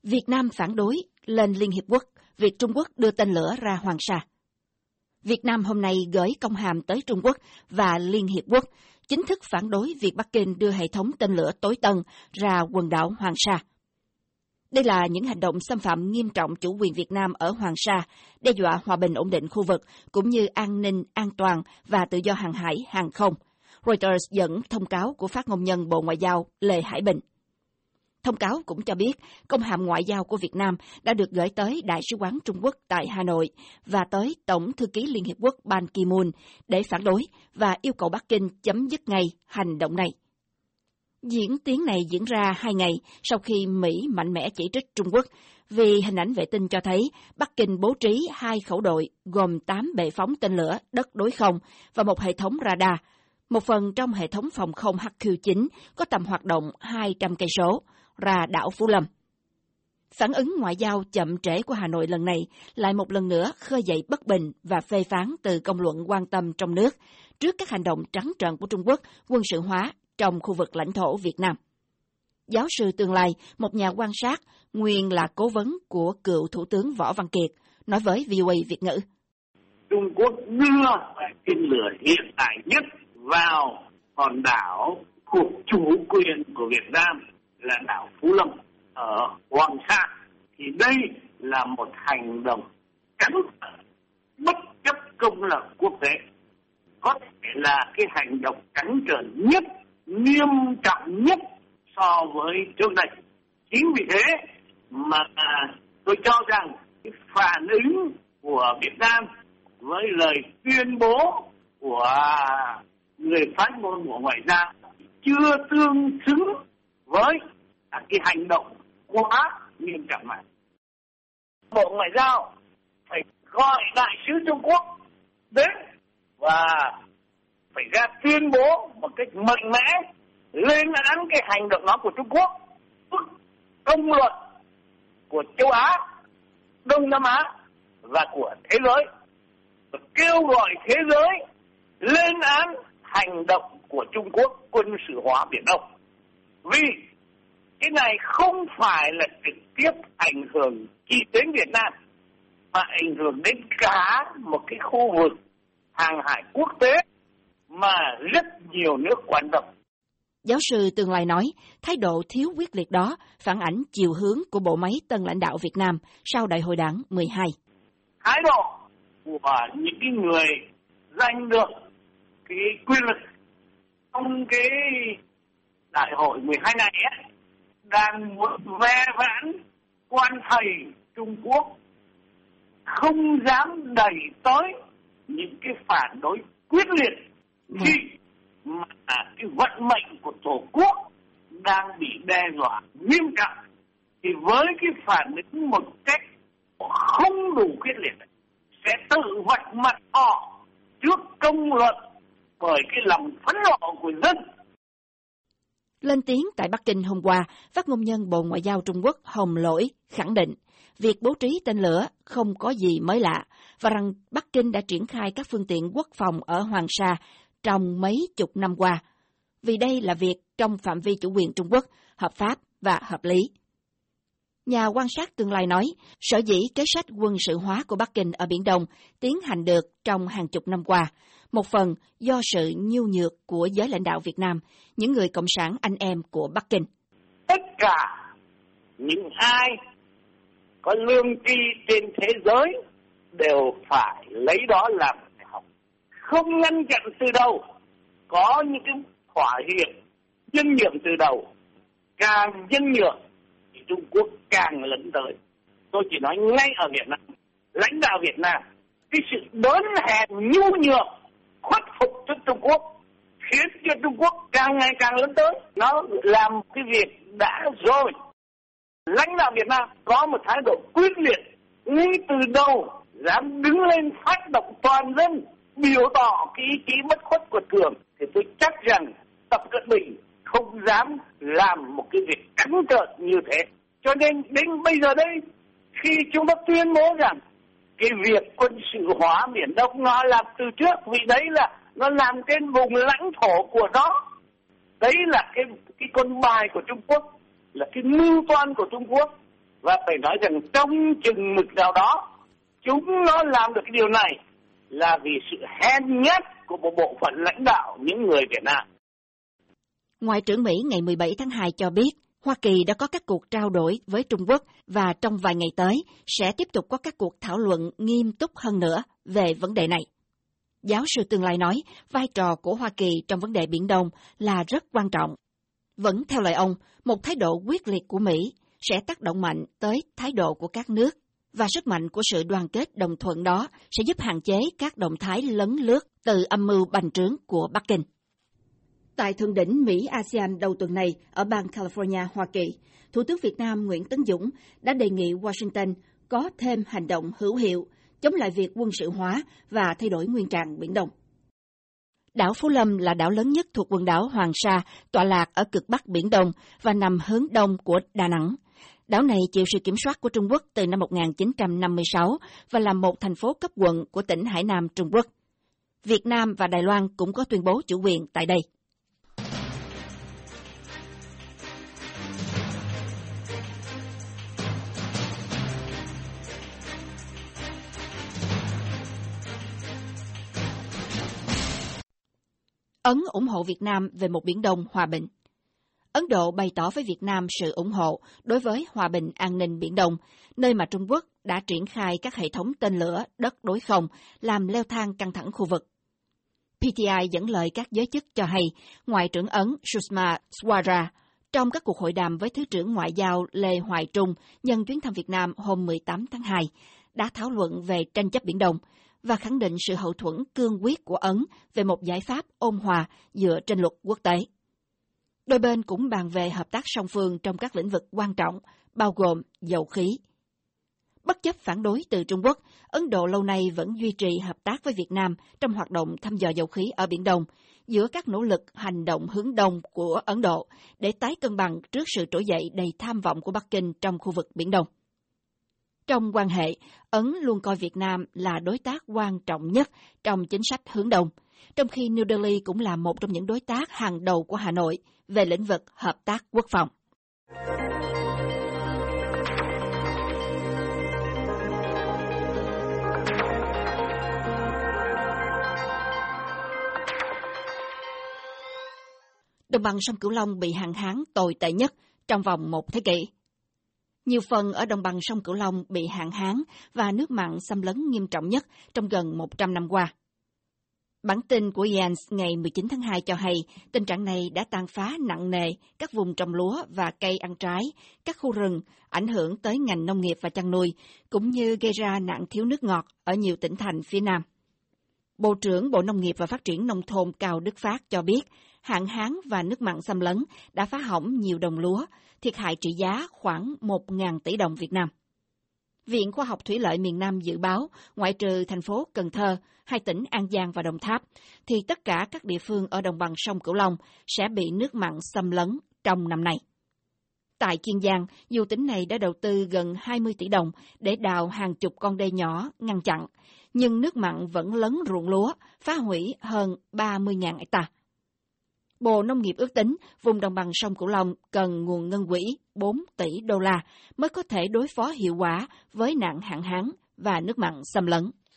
Việt Nam phản đối lên Liên Hiệp Quốc việc Trung Quốc đưa tên lửa ra Hoàng Sa. Việt Nam hôm nay gửi công hàm tới Trung Quốc và Liên Hiệp Quốc, chính thức phản đối việc Bắc Kinh đưa hệ thống tên lửa tối tân ra quần đảo Hoàng Sa. Đây là những hành động xâm phạm nghiêm trọng chủ quyền Việt Nam ở Hoàng Sa, đe dọa hòa bình ổn định khu vực, cũng như an ninh, an toàn và tự do hàng hải, hàng không. Reuters dẫn thông cáo của phát ngôn nhân Bộ Ngoại giao Lê Hải Bình. Thông cáo cũng cho biết công hàm ngoại giao của Việt Nam đã được gửi tới Đại sứ quán Trung Quốc tại Hà Nội và tới Tổng thư ký Liên Hiệp Quốc Ban Ki-moon để phản đối và yêu cầu Bắc Kinh chấm dứt ngay hành động này. Diễn tiến này diễn ra 2 ngày sau khi Mỹ mạnh mẽ chỉ trích Trung Quốc vì hình ảnh vệ tinh cho thấy Bắc Kinh bố trí 2 khẩu đội gồm 8 bệ phóng tên lửa đất đối không và một hệ thống radar, một phần trong hệ thống phòng không HQ-9 có tầm hoạt động 200 cây số, ra đảo Phú Lâm. Phản ứng ngoại giao chậm trễ của Hà Nội lần này lại một lần nữa khơi dậy bất bình và phê phán từ công luận quan tâm trong nước trước các hành động trắng trợn của Trung Quốc quân sự hóa trong khu vực lãnh thổ Việt Nam. Giáo sư Tương Lai, một nhà quan sát, nguyên là cố vấn của cựu Thủ tướng Võ Văn Kiệt, nói với VOA Việt ngữ. Trung Quốc đưa tên lửa hiện đại nhất vào hòn đảo thuộc chủ quyền của Việt Nam là đảo Phú Lâm ở Hoàng Sa, thì đây là một hành động trắng bất chấp công lập quốc tế, có thể là cái hành động trắng trợn nhất, nghiêm trọng nhất so với trước đây. Chính vì thế mà tôi cho rằng cái phản ứng của Việt Nam với lời tuyên bố của người phát ngôn Bộ Ngoại giao chưa tương xứng với cái hành động quá nghiêm trọng này. Bộ Ngoại giao phải gọi đại sứ Trung Quốc đến và phải ra tuyên bố một cách mạnh mẽ lên án cái hành động đó của Trung Quốc, công luận của châu Á, Đông Nam Á và của thế giới, và kêu gọi thế giới lên án hành động của Trung Quốc quân sự hóa Biển Đông. Vì cái này không phải là trực tiếp ảnh hưởng chỉ đến Việt Nam, mà ảnh hưởng đến cả một cái khu vực hàng hải quốc tế mà rất nhiều nước quan tâm. Giáo sư Tương Lai nói, thái độ thiếu quyết liệt đó phản ảnh chiều hướng của bộ máy tân lãnh đạo Việt Nam sau Đại hội Đảng 12. Thái độ của những cái người giành được cái quyền lực trong cái Đại hội 12 này ấy, đang muốn ve vãn quan thầy Trung Quốc, không dám đẩy tới những cái phản đối quyết liệt khi mà cái vận mệnh của Tổ quốc đang bị đe dọa nghiêm trọng. Thì với cái phản ứng một cách không đủ quyết liệt sẽ tự vạch mặt họ trước công luận bởi cái lòng phẫn nộ của dân. Lên tiếng tại Bắc Kinh hôm qua, phát ngôn nhân Bộ Ngoại giao Trung Quốc Hồng Lỗi khẳng định việc bố trí tên lửa không có gì mới lạ và rằng Bắc Kinh đã triển khai các phương tiện quốc phòng ở Hoàng Sa trong mấy chục năm qua, vì đây là việc trong phạm vi chủ quyền Trung Quốc, hợp pháp và hợp lý. Nhà quan sát Tương Lai nói, sở dĩ kế sách quân sự hóa của Bắc Kinh ở Biển Đông tiến hành được trong hàng chục năm qua, một phần do sự nhu nhược của giới lãnh đạo Việt Nam, những người cộng sản anh em của Bắc Kinh. Tất cả những ai có lương tri trên thế giới đều phải lấy đó làm bài học. Không ngăn chặn từ đầu, có những cái thỏa hiệp, nhân nhượng từ đầu. Càng nhân nhượng thì Trung Quốc càng lấn tới. Tôi chỉ nói ngay ở Việt Nam, lãnh đạo Việt Nam, cái sự đớn hèn nhu nhược, khuất phục trước Trung Quốc khiến cho Trung Quốc càng ngày càng lớn tới. Nó làm cái việc đã rồi. Lãnh đạo Việt Nam có một thái độ quyết liệt ngay từ đầu, dám đứng lên phát động toàn dân, biểu tỏ cái ý chí bất khuất của Thường, thì tôi chắc rằng Tập Cận Bình không dám làm một cái việc trắng trợn như thế. Cho nên đến bây giờ đây, khi chúng ta tuyên bố rằng cái việc quân sự hóa Biển Đông nó làm từ trước, vì đấy là nó làm trên vùng lãnh thổ của nó. Đấy là cái con bài của Trung Quốc, là cái mưu toan của Trung Quốc Và phải nói rằng trong chừng mực nào đó, chúng nó làm được cái điều này là vì sự hèn nhát của một bộ phận lãnh đạo những người Việt Nam. Ngoại trưởng Mỹ ngày 17 tháng 2 cho biết, Hoa Kỳ đã có các cuộc trao đổi với Trung Quốc và trong vài ngày tới sẽ tiếp tục có các cuộc thảo luận nghiêm túc hơn nữa về vấn đề này. Giáo sư tương lai nói, vai trò của Hoa Kỳ trong vấn đề Biển Đông là rất quan trọng. Vẫn theo lời ông, một thái độ quyết liệt của Mỹ sẽ tác động mạnh tới thái độ của các nước, và sức mạnh của sự đoàn kết đồng thuận đó sẽ giúp hạn chế các động thái lấn lướt từ âm mưu bành trướng của Bắc Kinh. Tại thượng đỉnh Mỹ-ASEAN đầu tuần này ở bang California, Hoa Kỳ, Thủ tướng Việt Nam Nguyễn Tấn Dũng đã đề nghị Washington có thêm hành động hữu hiệu chống lại việc quân sự hóa và thay đổi nguyên trạng Biển Đông. Đảo Phú Lâm là đảo lớn nhất thuộc quần đảo Hoàng Sa, tọa lạc ở cực Bắc Biển Đông và nằm hướng đông của Đà Nẵng. Đảo này chịu sự kiểm soát của Trung Quốc từ năm 1956 và là một thành phố cấp quận của tỉnh Hải Nam Trung Quốc. Việt Nam và Đài Loan cũng có tuyên bố chủ quyền tại đây. Ấn ủng hộ Việt Nam về một Biển Đông hòa bình. Ấn Độ bày tỏ với Việt Nam sự ủng hộ đối với hòa bình an ninh Biển Đông, nơi mà Trung Quốc đã triển khai các hệ thống tên lửa đất đối không, làm leo thang căng thẳng khu vực. PTI dẫn lời các giới chức cho hay, Ngoại trưởng Ấn Sushma Swaraj trong các cuộc hội đàm với Thứ trưởng Ngoại giao Lê Hoài Trung nhân chuyến thăm Việt Nam hôm 18 tháng 2, đã thảo luận về tranh chấp Biển Đông và khẳng định sự hậu thuẫn cương quyết của Ấn về một giải pháp ôn hòa dựa trên luật quốc tế. Đôi bên cũng bàn về hợp tác song phương trong các lĩnh vực quan trọng, bao gồm dầu khí. Bất chấp phản đối từ Trung Quốc, Ấn Độ lâu nay vẫn duy trì hợp tác với Việt Nam trong hoạt động thăm dò dầu khí ở Biển Đông, giữa các nỗ lực hành động hướng đông của Ấn Độ để tái cân bằng trước sự trỗi dậy đầy tham vọng của Bắc Kinh trong khu vực Biển Đông. Trong quan hệ, Ấn luôn coi Việt Nam là đối tác quan trọng nhất trong chính sách hướng đông, trong khi New Delhi cũng là một trong những đối tác hàng đầu của Hà Nội về lĩnh vực hợp tác quốc phòng. Đồng bằng sông Cửu Long bị hạn hán tồi tệ nhất trong vòng một thế kỷ. Nhiều phần ở đồng bằng sông Cửu Long bị hạn hán và nước mặn xâm lấn nghiêm trọng nhất trong gần 100 năm qua. Bản tin của Jens ngày 19 tháng 2 cho hay tình trạng này đã tàn phá nặng nề các vùng trồng lúa và cây ăn trái, các khu rừng, ảnh hưởng tới ngành nông nghiệp và chăn nuôi, cũng như gây ra nạn thiếu nước ngọt ở nhiều tỉnh thành phía Nam. Bộ trưởng Bộ Nông nghiệp và Phát triển Nông thôn Cao Đức Phát cho biết, hạn hán và nước mặn xâm lấn đã phá hỏng nhiều đồng lúa, thiệt hại trị giá khoảng 1.000 tỷ đồng Việt Nam. Viện Khoa học Thủy lợi miền Nam dự báo, ngoại trừ thành phố Cần Thơ, hai tỉnh An Giang và Đồng Tháp, thì tất cả các địa phương ở đồng bằng sông Cửu Long sẽ bị nước mặn xâm lấn trong năm nay. Tại Kiên Giang, dù tỉnh này đã đầu tư gần 20 tỷ đồng để đào hàng chục con đê nhỏ ngăn chặn, nhưng nước mặn vẫn lấn ruộng lúa, phá hủy hơn 30.000 hectare. Bộ Nông nghiệp ước tính vùng đồng bằng sông Cửu Long cần nguồn ngân quỹ 4 tỷ đô la mới có thể đối phó hiệu quả với nạn hạn hán và nước mặn xâm lấn.